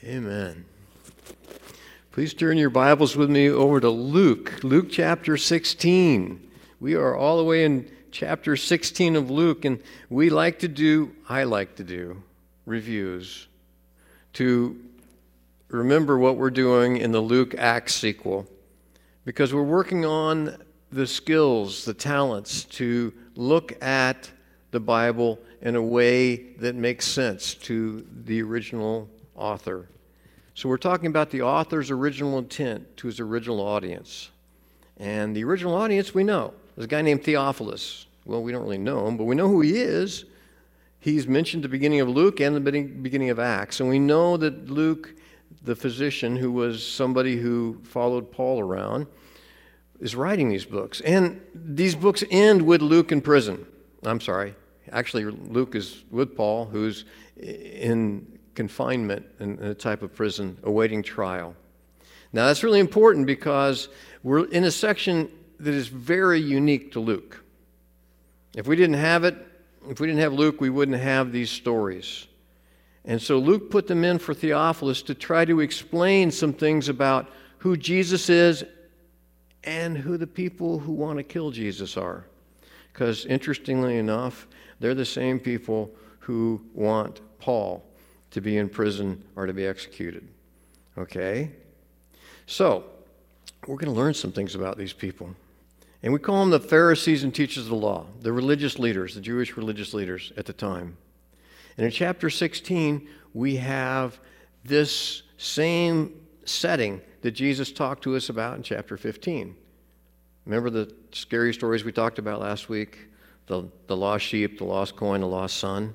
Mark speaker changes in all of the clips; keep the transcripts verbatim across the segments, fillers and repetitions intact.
Speaker 1: Amen. Please turn your Bibles with me over to Luke, Luke chapter sixteen. We are all the way in chapter sixteen of Luke, and we like to do, I like to do, reviews to remember what we're doing in the Luke Acts sequel, because we're working on the skills, the talents to look at the Bible in a way that makes sense to the original author. So we're talking about the author's original intent to his original audience. And the original audience we know. There's a guy named Theophilus. Well, we don't really know him, but we know who he is. He's mentioned at the beginning of Luke and the beginning of Acts. And we know that Luke, the physician, who was somebody who followed Paul around, is writing these books. And these books end with Luke in prison. I'm sorry. Actually, Luke is with Paul, who's in confinement in a type of prison, awaiting trial. Now, that's really important because we're in a section that is very unique to Luke. If we didn't have it, if we didn't have Luke, we wouldn't have these stories. And so Luke put them in for Theophilus to try to explain some things about who Jesus is and who the people who want to kill Jesus are. Because interestingly enough, they're the same people who want Paul to be in prison or to be executed. Okay? So, we're going to learn some things about these people. And we call them the Pharisees and teachers of the law, the religious leaders, the Jewish religious leaders at the time. And in chapter sixteen, we have this same setting that Jesus talked to us about in chapter fifteen. Remember the scary stories we talked about last week? The, the lost sheep, the lost coin, the lost son?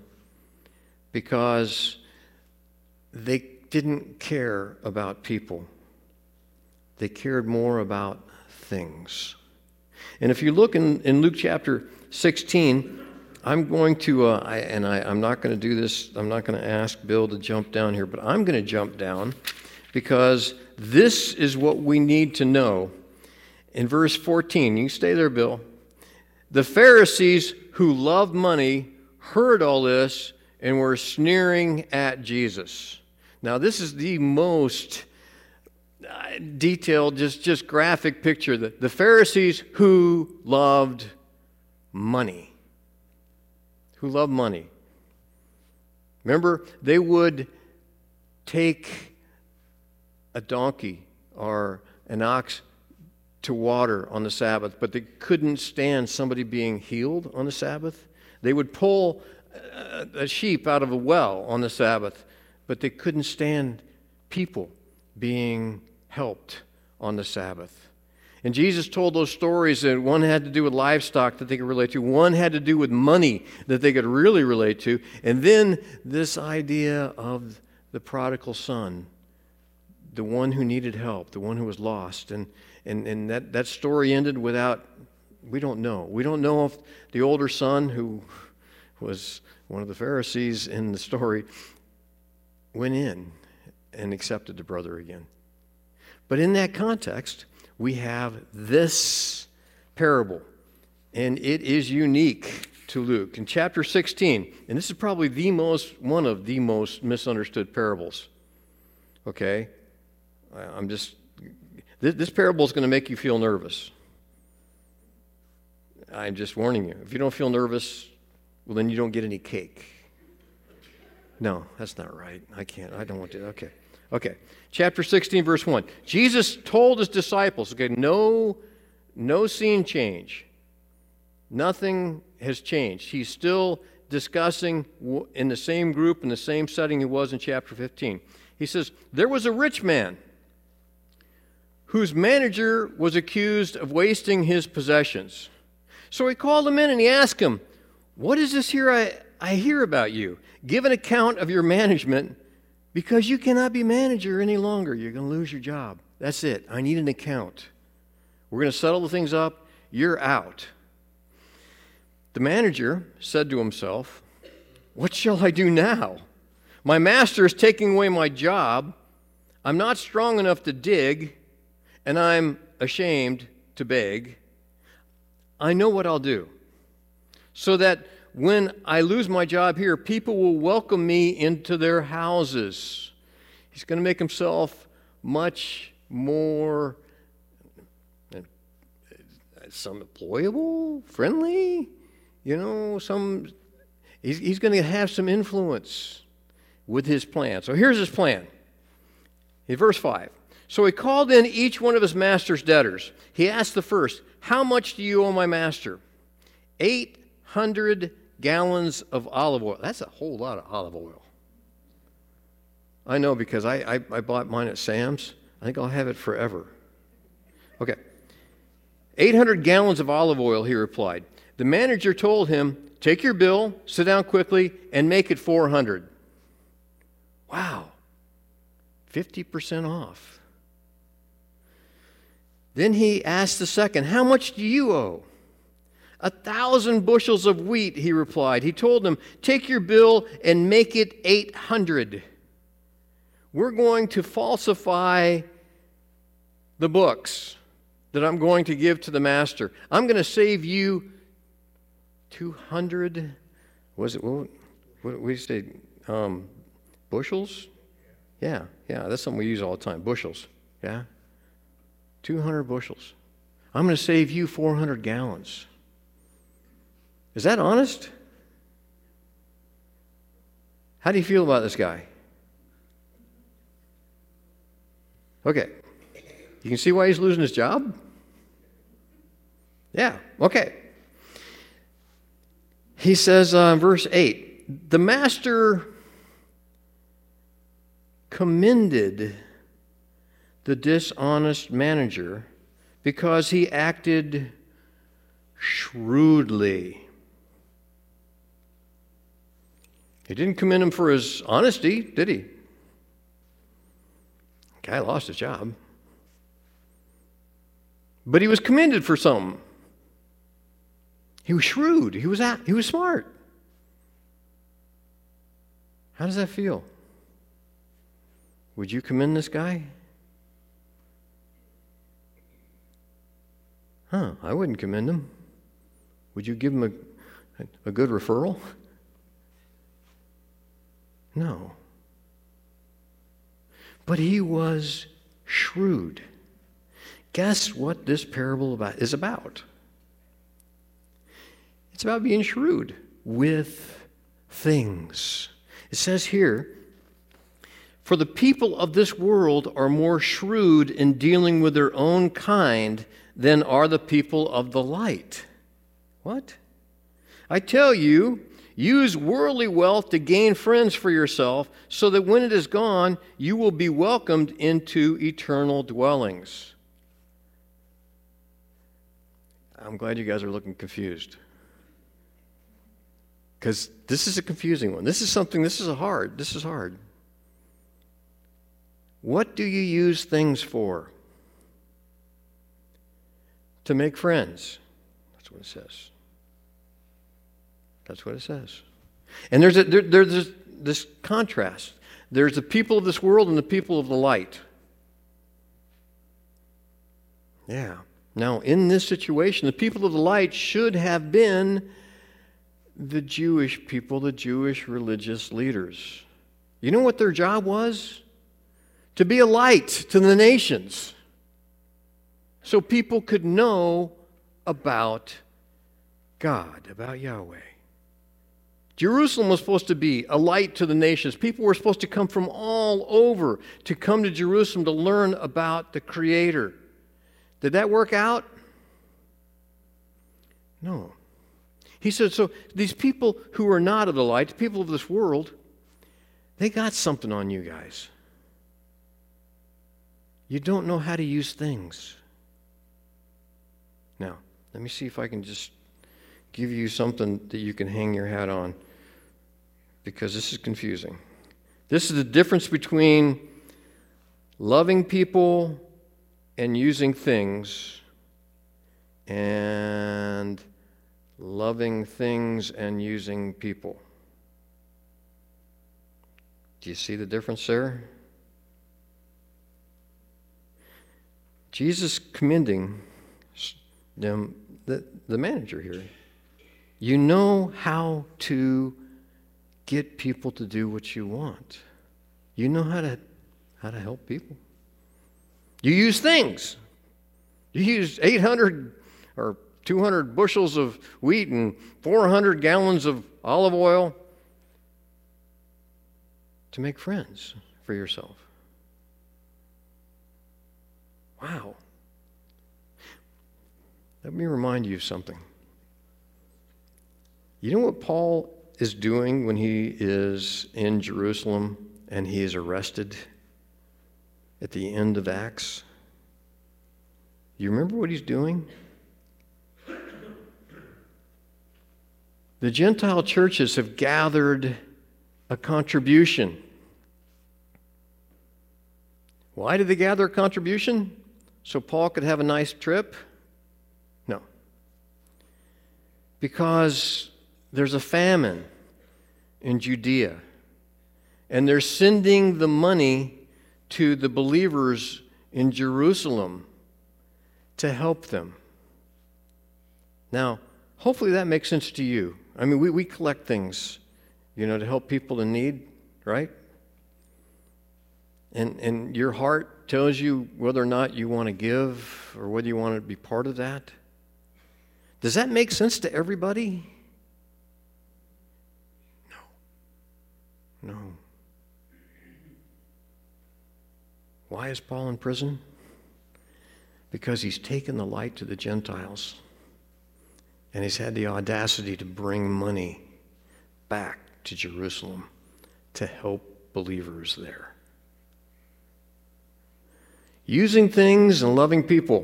Speaker 1: Because they didn't care about people. They cared more about things. And if you look in, in Luke chapter sixteen, I'm going to, uh, I, and I, I'm not going to do this, I'm not going to ask Bill to jump down here, but I'm going to jump down because this is what we need to know. In verse fourteen, you can stay there, Bill. The Pharisees who loved money heard all this and were sneering at Jesus. Now, this is the most detailed, just, just graphic picture. The, the Pharisees who loved money. Who loved money. Remember, they would take a donkey or an ox to water on the Sabbath, but they couldn't stand somebody being healed on the Sabbath. They would pull a, a sheep out of a well on the Sabbath, but they couldn't stand people being helped on the Sabbath. And Jesus told those stories that one had to do with livestock that they could relate to, one had to do with money that they could really relate to, and then this idea of the prodigal son, the one who needed help, the one who was lost. And and, and that, that story ended without, we don't know. We don't know if the older son, who was one of the Pharisees in the story, went in and accepted the brother again. But in that context, we have this parable, and it is unique to Luke. In chapter sixteen, and this is probably the most, one of the most misunderstood parables. Okay? I'm just, this, this parable is going to make you feel nervous. I'm just warning you. If you don't feel nervous, well, then you don't get any cake. No, that's not right. I can't. I don't want to. Okay. Okay. Chapter sixteen, verse one. Jesus told his disciples, okay, no, no scene change. Nothing has changed. He's still discussing in the same group, in the same setting he was in chapter fifteen. He says, there was a rich man whose manager was accused of wasting his possessions. So he called him in and he asked him, what is this here I, I hear about you? Give an account of your management, because you cannot be manager any longer. You're going to lose your job. That's it. I need an account. We're going to settle the things up. You're out. The manager said to himself, what shall I do now? My master is taking away my job. I'm not strong enough to dig, and I'm ashamed to beg. I know what I'll do, so that when I lose my job here, people will welcome me into their houses. He's going to make himself much more uh, some employable, friendly, you know, some he's, he's going to have some influence with his plan. So here's his plan. In verse five. So he called in each one of his master's debtors. He asked the first, "How much do you owe my master?" Eight hundred gallons of olive oil. That's a whole lot of olive oil. I know because I, I, I bought mine at Sam's. I think I'll have it forever. Okay. eight hundred gallons of olive oil, he replied. The manager told him, "Take your bill, sit down quickly, and make it four hundred. Wow. fifty percent off. Then he asked the second, "How much do you owe?" A thousand bushels of wheat, he replied. He told him, "Take your bill and make it eight hundred. We're going to falsify the books that I'm going to give to the master. I'm going to save you two hundred, was it, what, what did we say, um, bushels? Yeah, yeah, that's something we use all the time, bushels, yeah? two hundred bushels. I'm going to save you four hundred gallons. Is that honest? How do you feel about this guy? Okay. You can see why he's losing his job? Yeah, okay. He says uh, in verse eight, the master commended the dishonest manager because he acted shrewdly. He didn't commend him for his honesty, did he? The guy lost his job. But he was commended for something. He was shrewd. He was at, he was smart. How does that feel? Would you commend this guy? Huh, I wouldn't commend him. Would you give him a, a good referral? No. But he was shrewd. Guess what this parable about is about? It's about being shrewd with things. It says here, for the people of this world are more shrewd in dealing with their own kind than are the people of the light. What? I tell you, use worldly wealth to gain friends for yourself, so that when it is gone, you will be welcomed into eternal dwellings. I'm glad you guys are looking confused. Because this is a confusing one. This is something, this is a hard, this is hard. What do you use things for? To make friends. That's what it says. That's what it says. And there's a, there, there's this, this contrast. There's the people of this world and the people of the light. Yeah. Now, in this situation, the people of the light should have been the Jewish people, the Jewish religious leaders. You know what their job was? To be a light to the nations, so people could know about God, about Yahweh. Jerusalem was supposed to be a light to the nations. People were supposed to come from all over to come to Jerusalem to learn about the Creator. Did that work out? No. He said, so these people who are not of the light, the people of this world, they got something on you guys. You don't know how to use things. Now, let me see if I can just give you something that you can hang your hat on, because this is confusing. This is the difference between loving people and using things, and loving things and using people. Do you see the difference there? Jesus commending them, the, the manager here. You know how to get people to do what you want. You know how to how to help people. You use things. You use eight hundred or two hundred bushels of wheat and four hundred gallons of olive oil to make friends for yourself. Wow. Let me remind you of something. You know what Paul is doing when he is in Jerusalem and he is arrested at the end of Acts? You remember what he's doing? The Gentile churches have gathered a contribution. Why did they gather a contribution? So Paul could have a nice trip? No. Because there's a famine in Judea, and they're sending the money to the believers in Jerusalem to help them. Now, hopefully that makes sense to you. I mean, we, we collect things, you know, to help people in need, right? And, and your heart tells you whether or not you want to give or whether you want to be part of that. Does that make sense to everybody? No. No. Why is Paul in prison? Because he's taken the light to the Gentiles, and he's had the audacity to bring money back to Jerusalem to help believers there. Using things and loving people,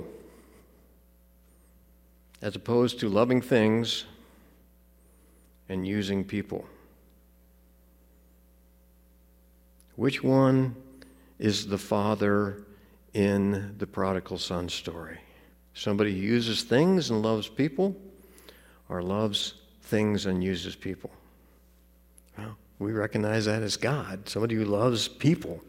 Speaker 1: as opposed to loving things and using people. Which one is the father in the prodigal son story? Somebody who uses things and loves people, or loves things and uses people? Well, we recognize that as God, somebody who loves people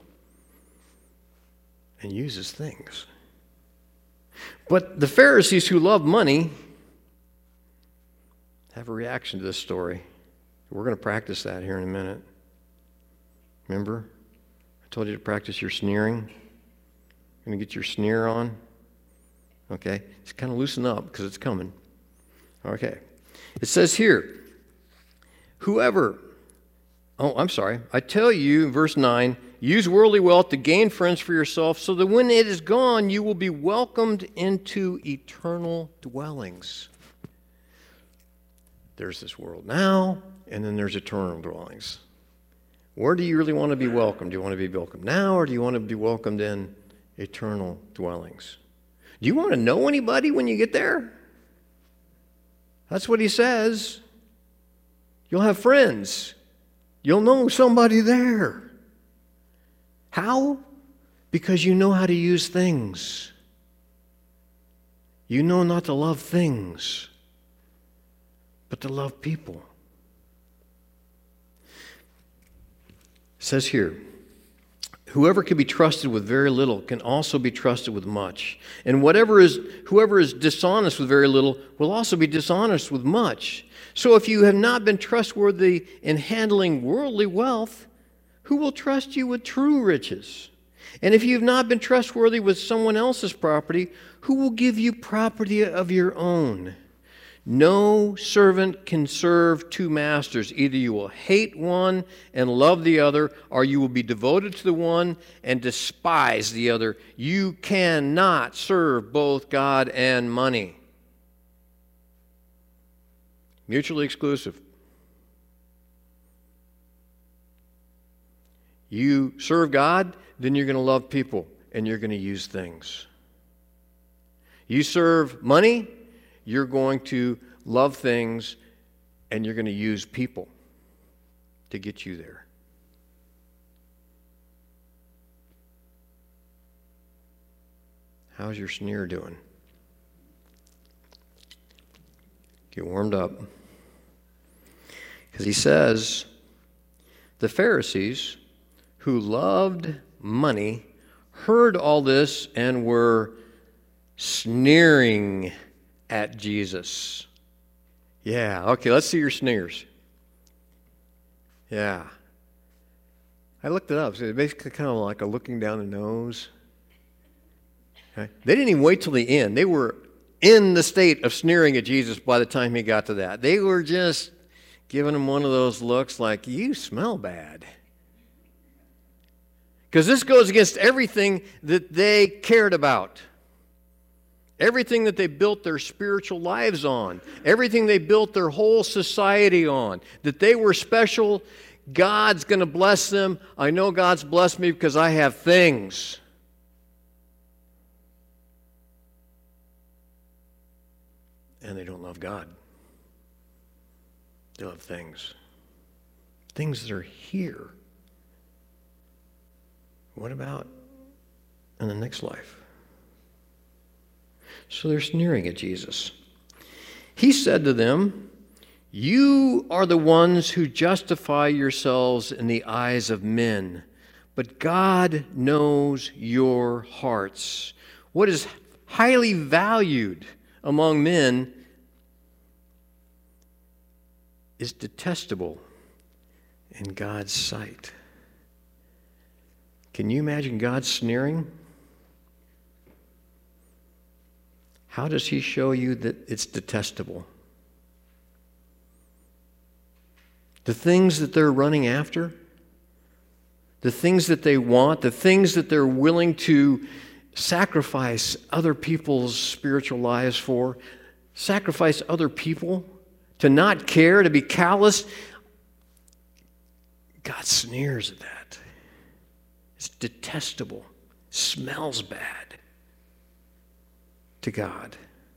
Speaker 1: and uses things. But the Pharisees who love money have a reaction to this story. We're going to practice that here in a minute. Remember? I told you to practice your sneering. You're going to get your sneer on. Okay? Just kind of loosen up because it's coming. Okay. It says here, whoever, oh, I'm sorry. I tell you, verse nine, use worldly wealth to gain friends for yourself, so that when it is gone, you will be welcomed into eternal dwellings. There's this world now, and then there's eternal dwellings. Where do you really want to be welcomed? Do you want to be welcomed now, or do you want to be welcomed in eternal dwellings? Do you want to know anybody when you get there? That's what he says. You'll have friends. You'll know somebody there. How? Because you know how to use things. You know not to love things, but to love people. It says here, whoever can be trusted with very little can also be trusted with much. And whatever is, whoever is dishonest with very little will also be dishonest with much. So if you have not been trustworthy in handling worldly wealth, who will trust you with true riches? And if you have not been trustworthy with someone else's property, who will give you property of your own? No servant can serve two masters. Either you will hate one and love the other, or you will be devoted to the one and despise the other. You cannot serve both God and money. Mutually exclusive. You serve God, then you're going to love people and you're going to use things. You serve money, you're going to love things and you're going to use people to get you there. How's your sneer doing? Get warmed up. Because he says, the Pharisees who loved money heard all this and were sneering at Jesus. Yeah, okay, let's see your sneers. Yeah. I looked it up. So it's basically kind of like a looking down the nose. Okay? They didn't even wait till the end. They were in the state of sneering at Jesus by the time he got to that. They were just giving him one of those looks like, you smell bad. Because this goes against everything that they cared about. Everything that they built their spiritual lives on. Everything they built their whole society on. That they were special. God's going to bless them. I know God's blessed me because I have things. And they don't love God. They love things. Things that are here. What about in the next life? So they're sneering at Jesus. He said to them, you are the ones who justify yourselves in the eyes of men, but God knows your hearts. What is highly valued among men is detestable in God's sight. Can you imagine God sneering? How does he show you that it's detestable? The things that they're running after, the things that they want, the things that they're willing to sacrifice other people's spiritual lives for, sacrifice other people, to not care, to be callous. God sneers at that. It's detestable, smells bad to God.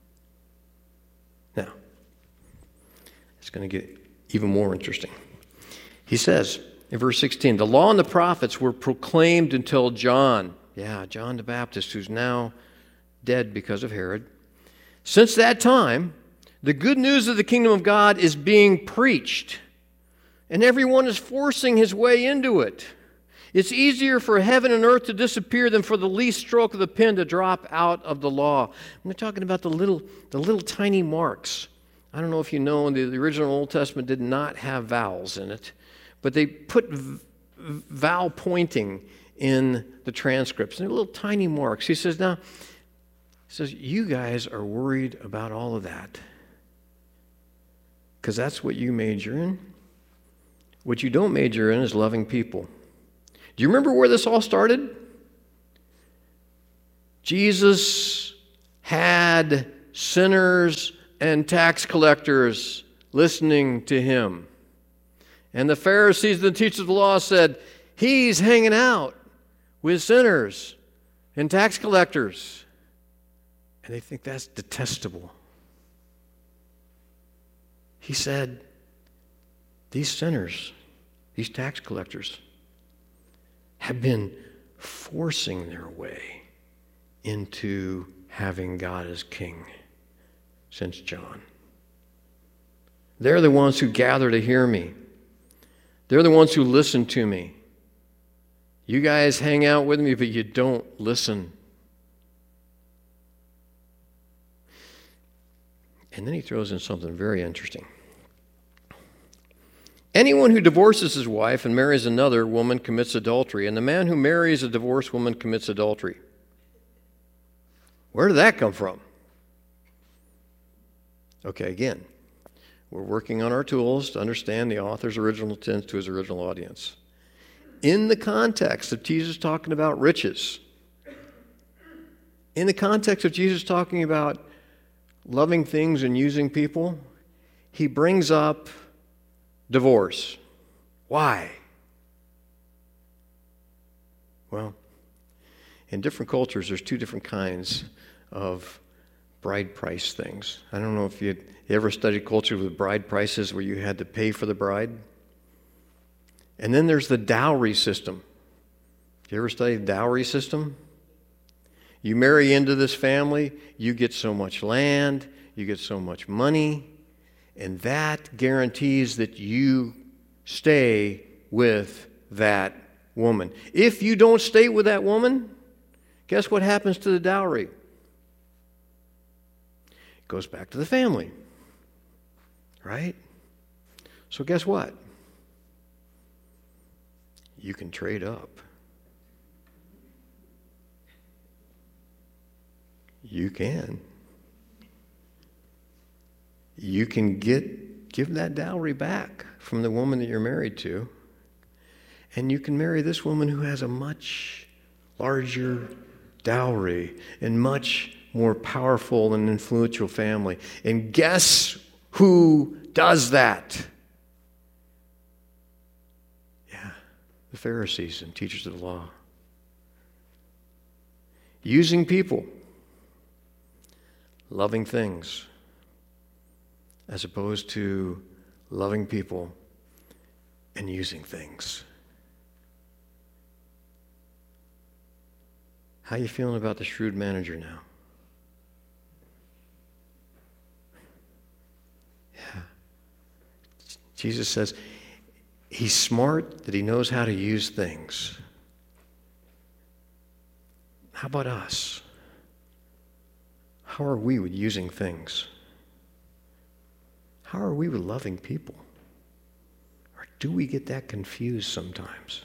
Speaker 1: Now, it's going to get even more interesting. He says in verse sixteen, the law and the prophets were proclaimed until John. Yeah, John the Baptist, who's now dead because of Herod. Since that time, the good news of the kingdom of God is being preached, and everyone is forcing his way into it. It's easier for heaven and earth to disappear than for the least stroke of the pen to drop out of the law. We're talking about the little, the little tiny marks. I don't know if you know, the, the original Old Testament did not have vowels in it, but they put v- vowel pointing in the transcripts. And they're little tiny marks. He says, now, he says, you guys are worried about all of that because that's what you major in. What you don't major in is loving people. Do you remember where this all started? Jesus had sinners and tax collectors listening to him. And the Pharisees and the teachers of the law said, he's hanging out with sinners and tax collectors. And they think that's detestable. He said, these sinners, these tax collectors, have been forcing their way into having God as king since John. They're the ones who gather to hear me. They're the ones who listen to me. You guys hang out with me, but you don't listen. And then he throws in something very interesting. Anyone who divorces his wife and marries another woman commits adultery, and the man who marries a divorced woman commits adultery. Where did that come from? Okay, again, we're working on our tools to understand the author's original intent to his original audience. In the context of Jesus talking about riches, in the context of Jesus talking about loving things and using people, he brings up divorce. Why? Well, in different cultures, there's two different kinds of bride price things. I don't know if you ever studied culture with bride prices where you had to pay for the bride. And then there's the dowry system. You ever studied the dowry system? You marry into this family, you get so much land, you get so much money, and that guarantees that you stay with that woman. If you don't stay with that woman, guess what happens to the dowry? It goes back to the family, right? So guess what? you can trade up. You can. You can get give that dowry back from the woman that you're married to, and you can marry this woman who has a much larger dowry and much more powerful and influential family. And guess who does that? Yeah, the Pharisees and teachers of the law. Using people, loving things, as opposed to loving people and using things. How are you feeling about the shrewd manager now? Yeah. Jesus says he's smart, that he knows how to use things. How about us? How are we with using things? How are we with loving people? Or do we get that confused sometimes?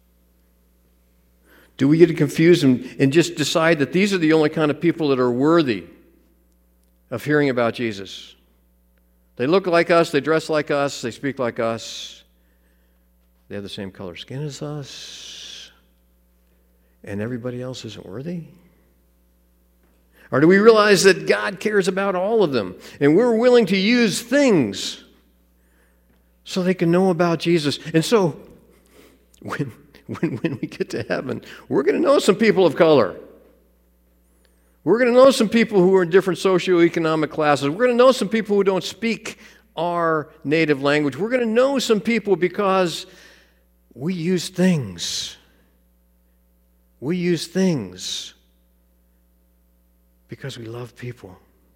Speaker 1: Do we get confused and, and just decide that these are the only kind of people that are worthy of hearing about Jesus? They look like us, they dress like us, they speak like us, they have the same color skin as us, and everybody else isn't worthy? Or do we realize that God cares about all of them, and we're willing to use things so they can know about Jesus? And so, when, when, when we get to heaven, we're going to know some people of color. We're going to know some people who are in different socioeconomic classes. We're going to know some people who don't speak our native language. We're going to know some people because we use things. We use things because we love people.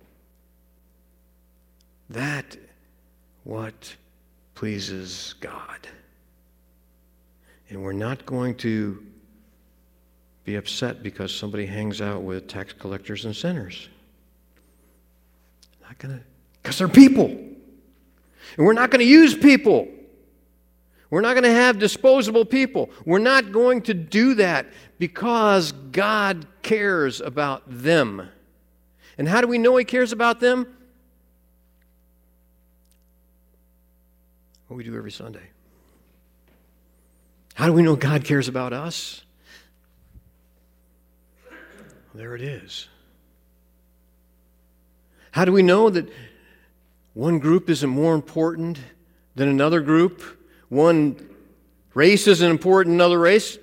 Speaker 1: That what pleases God. And we're not going to be upset because somebody hangs out with tax collectors and sinners. Not gonna, because they're people. And we're not going to use people. We're not going to have disposable people. We're not going to do that because God cares about them. And how do we know he cares about them? What we do every Sunday. How do we know God cares about us? There it is. How do we know that one group isn't more important than another group? One race isn't important than another race?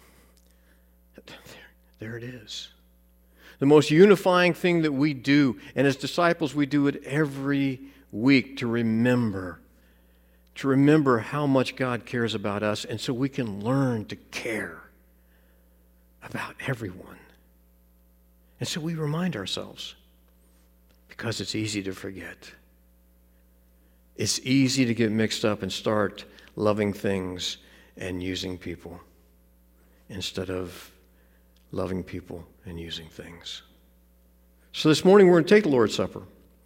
Speaker 1: There it is. The most unifying thing that we do, and as disciples we do it every week to remember, to remember how much God cares about us, and so we can learn to care about everyone. And so we remind ourselves, because it's easy to forget. It's easy to get mixed up and start loving things and using people instead of loving people and using things. So this morning we're going to take the Lord's Supper.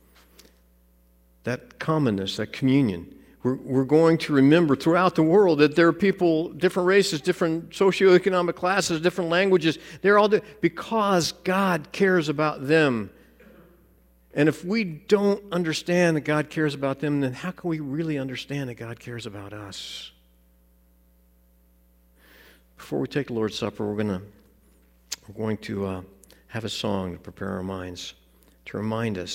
Speaker 1: That commonness, that communion. We're, we're going to remember throughout the world that there are people, different races, different socioeconomic classes, different languages. They're all di- because God cares about them. And if we don't understand that God cares about them, then how can we really understand that God cares about us? Before we take the Lord's Supper, we're going to we're going to uh, have a song to prepare our minds, to remind us